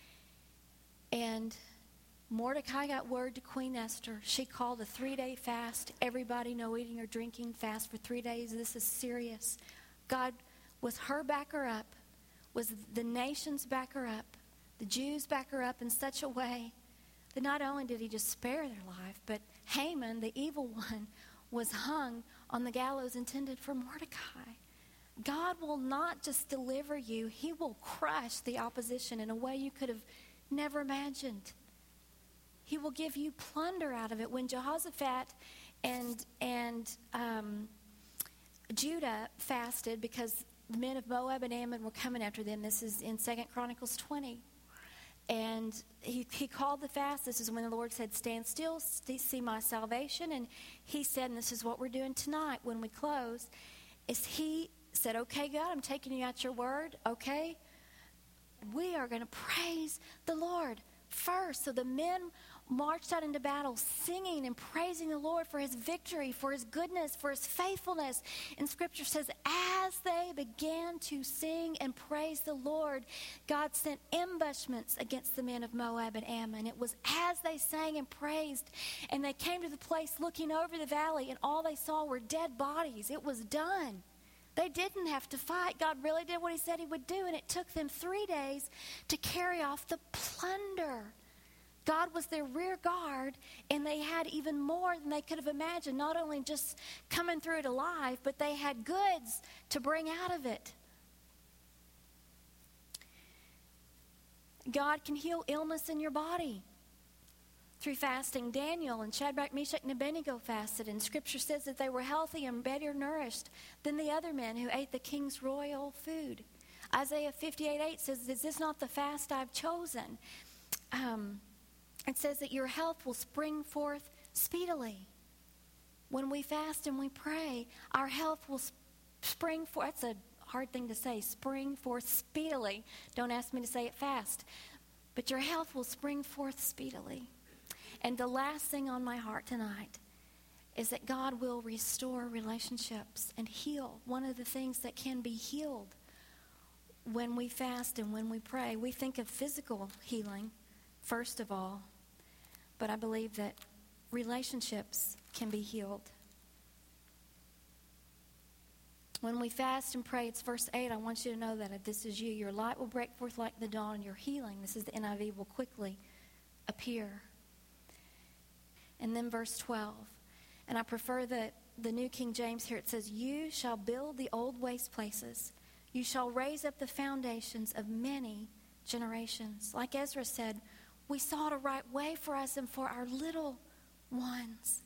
And Mordecai got word to Queen Esther. She called a three-day fast. Everybody, no eating or drinking, fast for three days. This is serious. God was her backer up, was the nation's backer up. The Jews back her up in such a way that not only did he just spare their life, but Haman, the evil one, was hung on the gallows intended for Mordecai. God will not just deliver you, he will crush the opposition in a way you could have never imagined. He will give you plunder out of it. When Jehoshaphat and, and um, Judah fasted because the men of Moab and Ammon were coming after them, this is in Second Chronicles twenty. And he, he called the fast. This is when the Lord said, stand still, see my salvation. And he said, and this is what we're doing tonight when we close, is he said, okay, God, I'm taking you at your word. Okay. We are going to praise the Lord first. So the men marched out into battle singing and praising the Lord for his victory, for his goodness, for his faithfulness. And Scripture says, as they began to sing and praise the Lord, God sent ambushments against the men of Moab and Ammon. It was as they sang and praised, and they came to the place looking over the valley, and all they saw were dead bodies. It was done. They didn't have to fight. God really did what he said he would do, and it took them three days to carry off the plunder. God was their rear guard, and they had even more than they could have imagined. Not only just coming through it alive, but they had goods to bring out of it. God can heal illness in your body through fasting. Daniel and Shadrach, Meshach, and Abednego fasted, and Scripture says that they were healthy and better nourished than the other men who ate the king's royal food. Isaiah fifty-eight eight says, is this not the fast I've chosen? Um... It says that your health will spring forth speedily. When we fast and we pray, our health will spring forth. That's a hard thing to say. Spring forth speedily. Don't ask me to say it fast. But your health will spring forth speedily. And the last thing on my heart tonight is that God will restore relationships and heal. One of the things that can be healed when we fast and when we pray, we think of physical healing, first of all. But I believe that relationships can be healed. When we fast and pray, it's verse eight. I want you to know that if this is you, your light will break forth like the dawn, and your healing, this is the N I V, will quickly appear. And then verse twelve. And I prefer the, the New King James here. It says, you shall build the old waste places. You shall raise up the foundations of many generations. Like Ezra said, we sought a right way for us and for our little ones.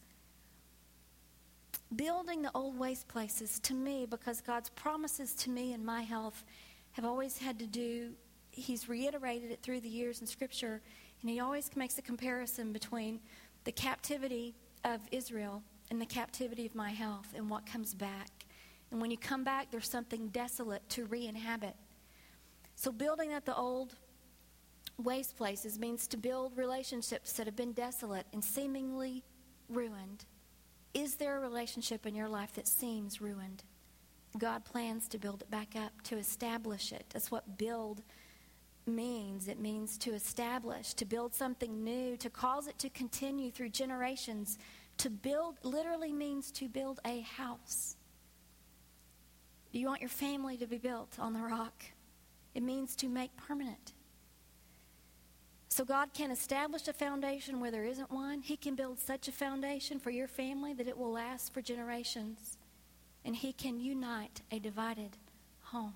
Building the old waste places, to me, because God's promises to me and my health have always had to do, he's reiterated it through the years in Scripture, and he always makes a comparison between the captivity of Israel and the captivity of my health and what comes back. And when you come back, there's something desolate to re-inhabit. So building at the old waste places means to build relationships that have been desolate and seemingly ruined. Is there a relationship in your life that seems ruined? God plans to build it back up, to establish it. That's what build means. It means to establish, to build something new, to cause it to continue through generations. To build literally means to build a house. Do you want your family to be built on the rock? It means to make permanent. So God can establish a foundation where there isn't one. He can build such a foundation for your family that it will last for generations. And he can unite a divided home.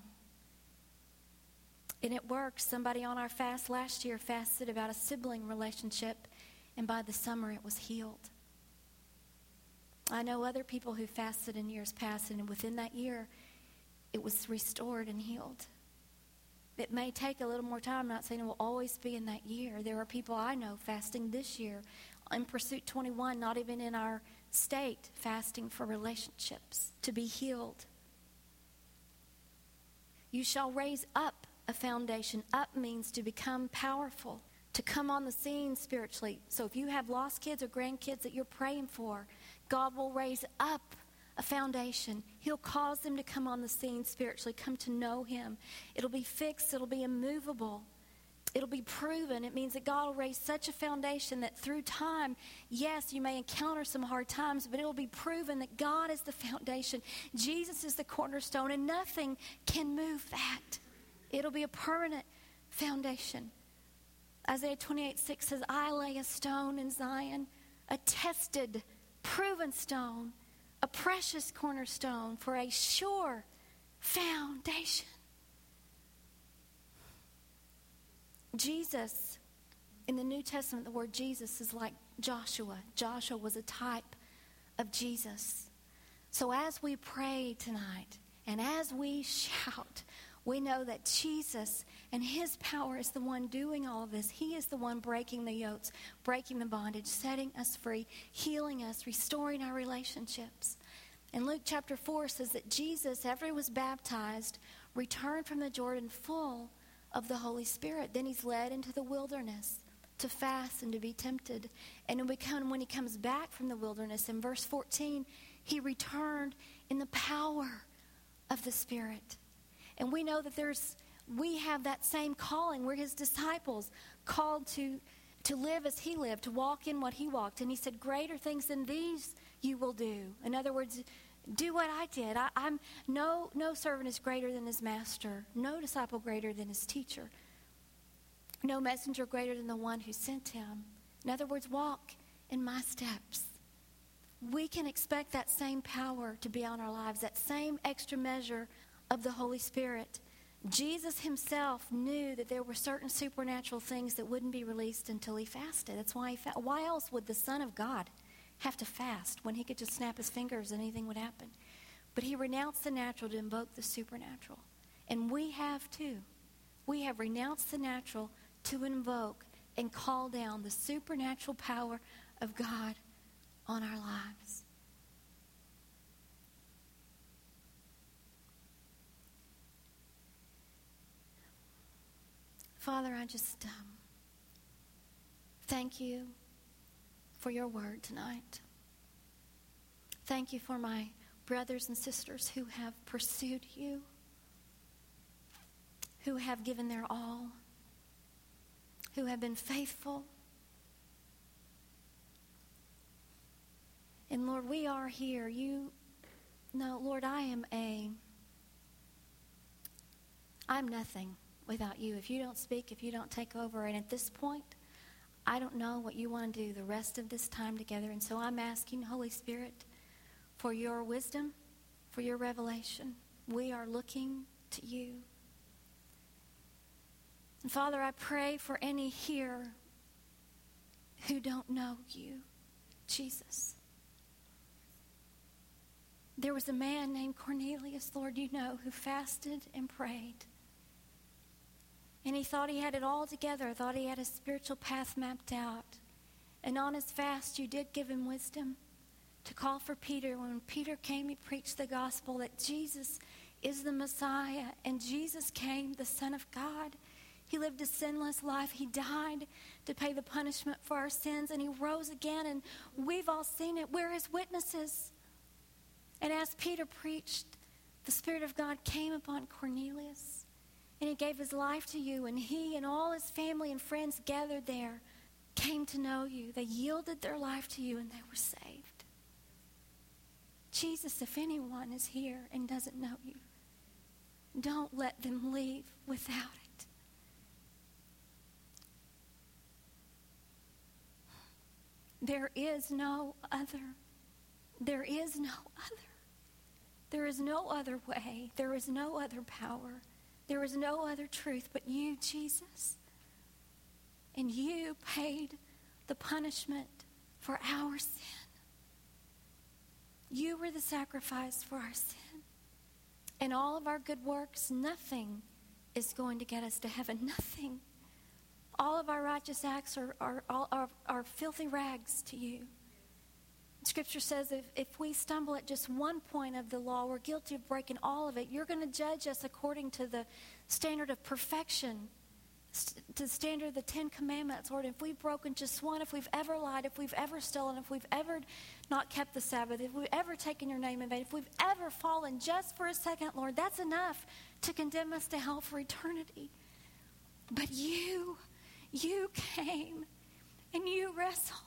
And it works. Somebody on our fast last year fasted about a sibling relationship, and by the summer it was healed. I know other people who fasted in years past, and within that year it was restored and healed. It may take a little more time. I'm not saying it will always be in that year. There are people I know fasting this year in Pursuit twenty-one, not even in our state, fasting for relationships to be healed. You shall raise up a foundation. Up means to become powerful, to come on the scene spiritually. So if you have lost kids or grandkids that you're praying for, God will raise up a foundation. He'll cause them to come on the scene spiritually, come to know him. It'll be fixed. It'll be immovable. It'll be proven. It means that God will raise such a foundation that through time, yes, you may encounter some hard times, but it'll be proven that God is the foundation. Jesus is the cornerstone, and nothing can move that. It'll be a permanent foundation. Isaiah twenty-eight six says, I lay a stone in Zion, a tested, proven stone, a precious cornerstone for a sure foundation. Jesus, in the New Testament, the word Jesus is like Joshua. Joshua was a type of Jesus. So as we pray tonight and as we shout, we know that Jesus and his power is the one doing all of this. He is the one breaking the yokes, breaking the bondage, setting us free, healing us, restoring our relationships. And Luke chapter four says that Jesus, after he was baptized, returned from the Jordan full of the Holy Spirit. Then he's led into the wilderness to fast and to be tempted. And when, we come, when he comes back from the wilderness, in verse fourteen, he returned in the power of the Spirit. And we know that there's, we have that same calling. We're his disciples, called to, to live as he lived, to walk in what he walked. And he said, greater things than these you will do. In other words, do what I did. I, I'm no no servant is greater than his master. No disciple greater than his teacher. No messenger greater than the one who sent him. In other words, walk in my steps. We can expect that same power to be on our lives, that same extra measure of the Holy Spirit. Jesus himself knew that there were certain supernatural things that wouldn't be released until he fasted. That's why he fa- why else would the Son of God have to fast when he could just snap his fingers and anything would happen? But he renounced the natural to invoke the supernatural. And we have too. We have renounced the natural to invoke and call down the supernatural power of God on our lives. Father, I just um, thank you for your word tonight. Thank you for my brothers and sisters who have pursued you, who have given their all, who have been faithful. And Lord, we are here. You know, Lord, I am a, I'm nothing without you. If you don't speak, if you don't take over, and at this point, I don't know what you want to do the rest of this time together. And so I'm asking, Holy Spirit, for your wisdom, for your revelation. We are looking to you. And Father, I pray for any here who don't know you, Jesus. There was a man named Cornelius, Lord, you know, who fasted and prayed. And he thought he had it all together, thought he had a spiritual path mapped out. And on his fast, you did give him wisdom to call for Peter. When Peter came, he preached the gospel that Jesus is the Messiah. And Jesus came, the Son of God. He lived a sinless life. He died to pay the punishment for our sins. And he rose again. And we've all seen it. We're his witnesses. And as Peter preached, the Spirit of God came upon Cornelius. And he gave his life to you. And he and all his family and friends gathered there came to know you. They yielded their life to you and they were saved. Jesus, if anyone is here and doesn't know you, don't let them leave without it. There is no other. There is no other. There is no other way. There is no other power. There is no other truth but you, Jesus. And you paid the punishment for our sin. You were the sacrifice for our sin. And all of our good works, nothing is going to get us to heaven. Nothing. All of our righteous acts are, are, are, are, are filthy rags to you. Scripture says if, if we stumble at just one point of the law, we're guilty of breaking all of it. You're going to judge us according to the standard of perfection, st- to the standard of the Ten Commandments. Lord, if we've broken just one, if we've ever lied, if we've ever stolen, if we've ever not kept the Sabbath, if we've ever taken your name in vain, if we've ever fallen just for a second, Lord, that's enough to condemn us to hell for eternity. But you, you came and you wrestled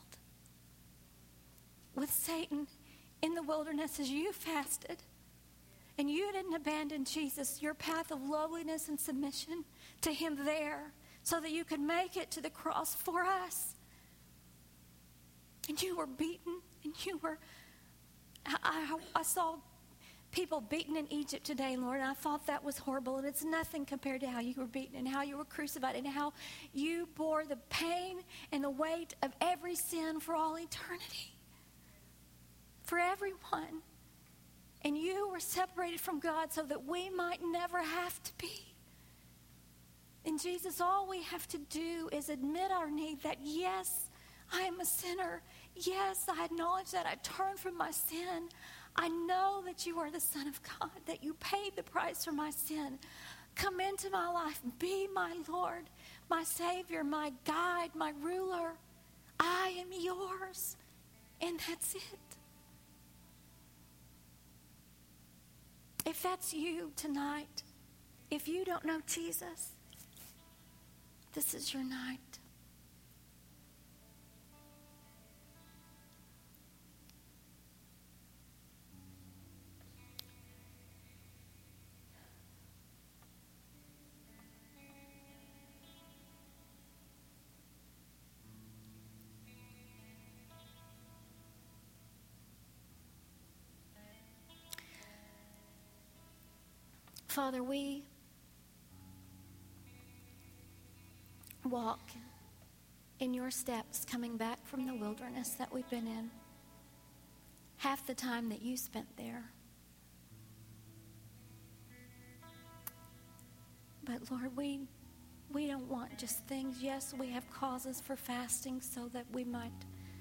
with Satan in the wilderness as you fasted. And you didn't abandon Jesus, your path of lowliness and submission to him there so that you could make it to the cross for us. And you were beaten and you were, I, I, I saw people beaten in Egypt today, Lord, and I thought that was horrible. And it's nothing compared to how you were beaten and how you were crucified and how you bore the pain and the weight of every sin for all eternity. For everyone. And you were separated from God so that we might never have to be. And Jesus, all we have to do is admit our need that, yes, I am a sinner. Yes, I acknowledge that I turn from my sin. I know that you are the Son of God, that you paid the price for my sin. Come into my life. Be my Lord, my Savior, my guide, my ruler. I am yours. And that's it. If that's you tonight, if you don't know Jesus, this is your night. Father, we walk in your steps coming back from the wilderness that we've been in. Half the time that you spent there. But Lord, we we don't want just things. Yes, we have causes for fasting so that we might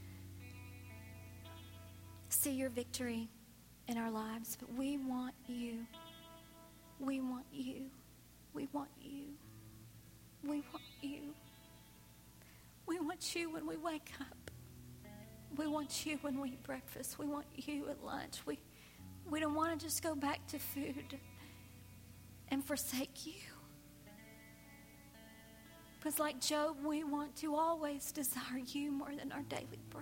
see your victory in our lives. But we want you. We want you. We want you. we want you. We want you when we wake up. We want you when we eat breakfast. We want you at lunch. We, we don't want to just go back to food and forsake you. Because like Job, we want to always desire you more than our daily bread.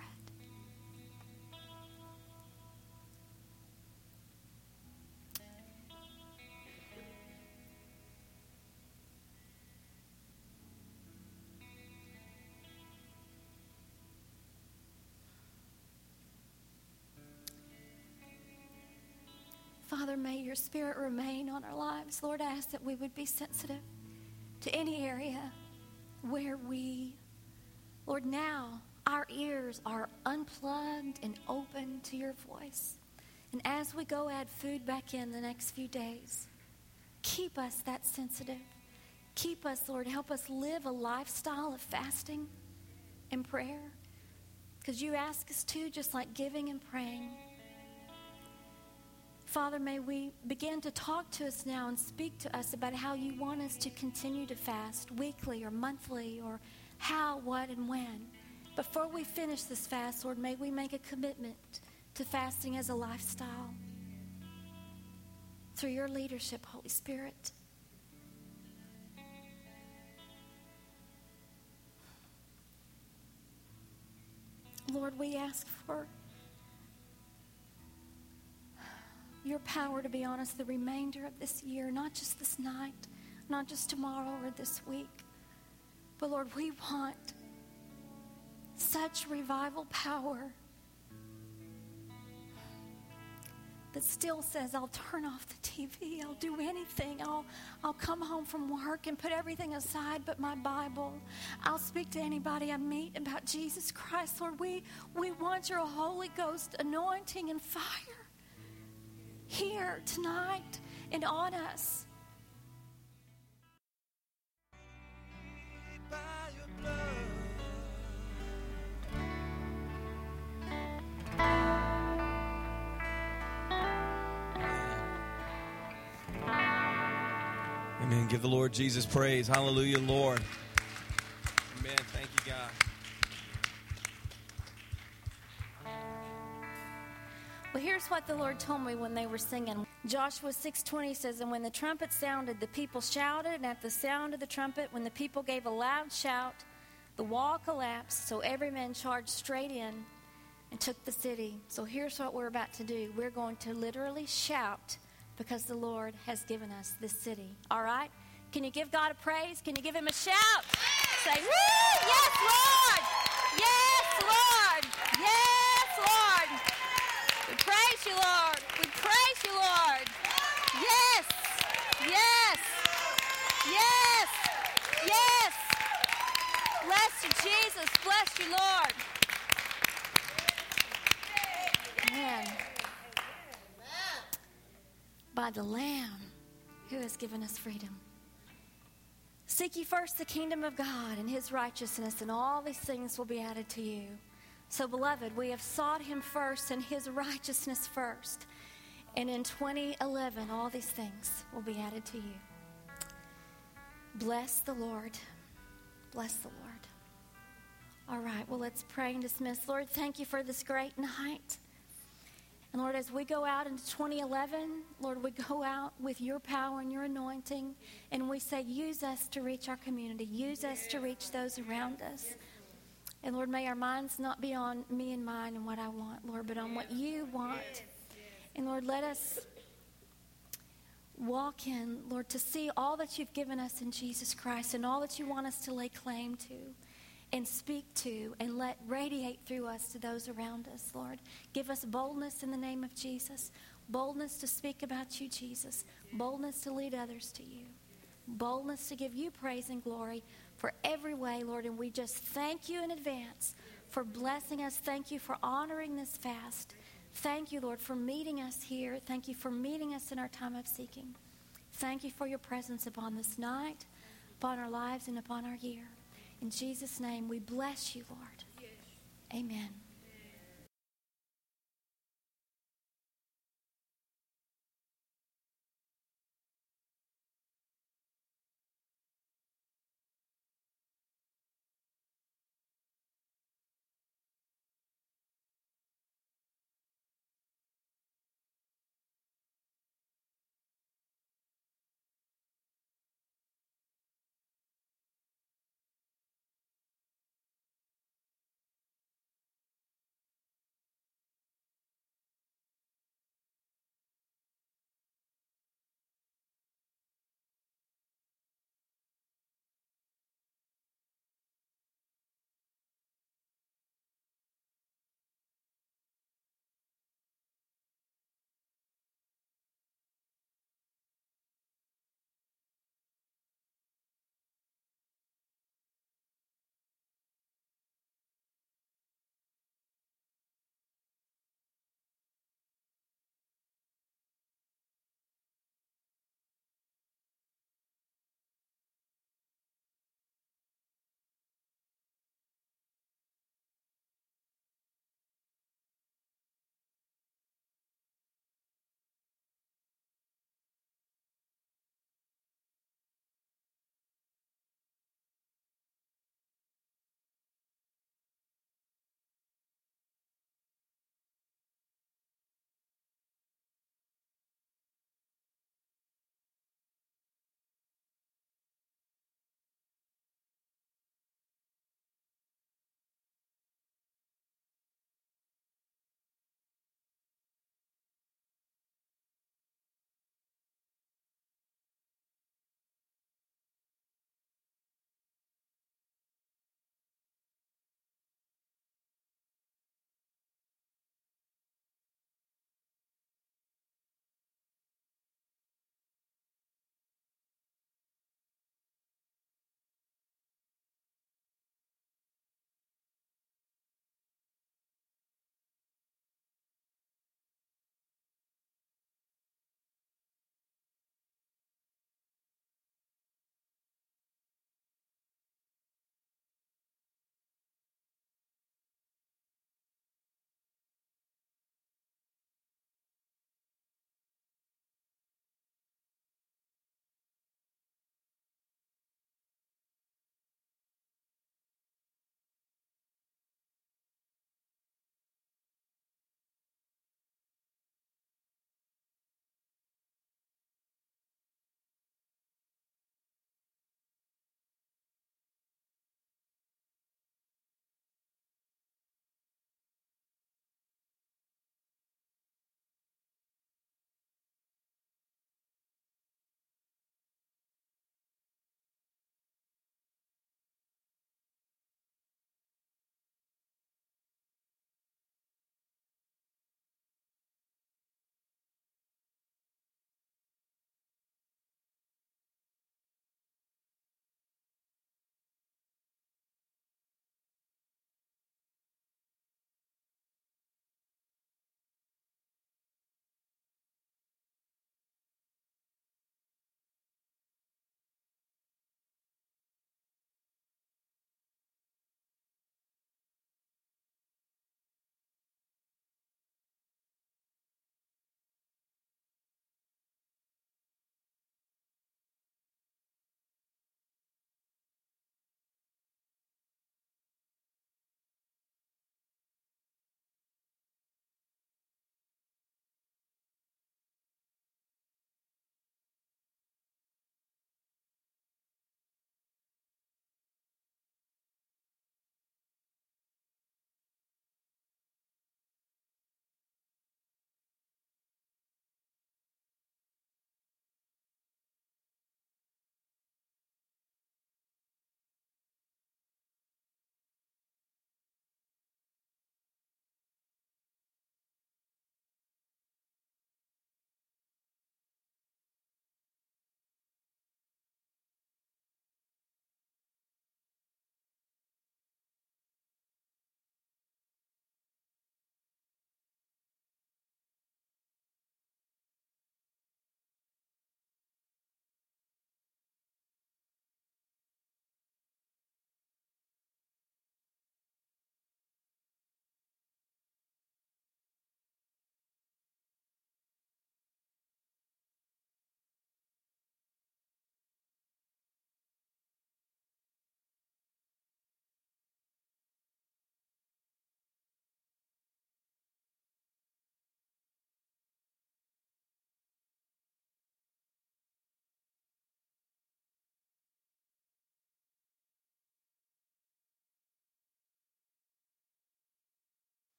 Father, may your Spirit remain on our lives. Lord, I ask that we would be sensitive to any area where we, Lord, now our ears are unplugged and open to your voice. And as we go add food back in the next few days, keep us that sensitive. Keep us, Lord, help us live a lifestyle of fasting and prayer. Because you ask us to, just like giving and praying. Father, may we begin to talk to us now and speak to us about how you want us to continue to fast weekly or monthly, or how, what, and when. Before we finish this fast, Lord, may we make a commitment to fasting as a lifestyle. Through your leadership, Holy Spirit. Lord, we ask for your power to be on us the remainder of this year, not just this night, not just tomorrow or this week. But Lord, we want such revival power that still says, I'll turn off the T V, I'll do anything, I'll, I'll come home from work and put everything aside but my Bible. I'll speak to anybody I meet about Jesus Christ. Lord, we, we want your Holy Ghost anointing and fire here tonight and on us. By your blood. Amen. Give the Lord Jesus praise. Hallelujah, Lord. Amen. Thank you, God. Well, here's what the Lord told me when they were singing. Joshua six twenty says, and when the trumpet sounded, the people shouted, and at the sound of the trumpet, when the people gave a loud shout, the wall collapsed, so every man charged straight in and took the city. So here's what we're about to do. We're going to literally shout because the Lord has given us this city. All right? Can you give God a praise? Can you give him a shout? Say, woo! Yes, Lord! Yes, Lord! Yes, Lord! We praise you, Lord. We praise you, Lord. Yes. Yes. Yes. Yes. Bless you, Jesus. Bless you, Lord. Amen. By the Lamb who has given us freedom. Seek ye first the kingdom of God and his righteousness, and all these things will be added to you. So, beloved, we have sought him first and his righteousness first. And in twenty eleven, all these things will be added to you. Bless the Lord. Bless the Lord. All right, well, let's pray and dismiss. Lord, thank you for this great night. And Lord, as we go out into twenty eleven, Lord, we go out with your power and your anointing. And we say, use us to reach our community. Use us to reach those around us. And Lord, may our minds not be on me and mine and what I want, Lord, but on what you want. And Lord, let us walk in, Lord, to see all that you've given us in Jesus Christ and all that you want us to lay claim to and speak to and let radiate through us to those around us, Lord. Give us boldness in the name of Jesus. Boldness to speak about you, Jesus. Boldness to lead others to you. Boldness to give you praise and glory for every way, Lord. And we just thank you in advance for blessing us. Thank you for honoring this fast. Thank you, Lord, for meeting us here. Thank you for meeting us in our time of seeking. Thank you for your presence upon this night, upon our lives, and upon our year. In Jesus' name, we bless you, Lord. Amen.